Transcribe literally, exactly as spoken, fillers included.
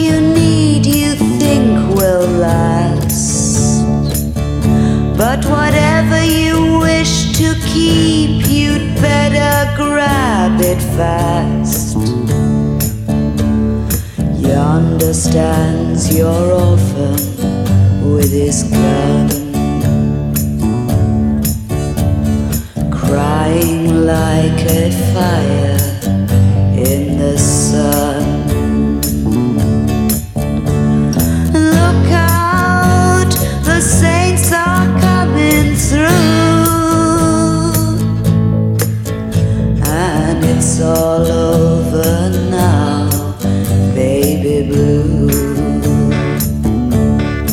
you need you think will last. But whatever you wish to keep, you'd better grab it fast. Yonder stands your orphan with his gun.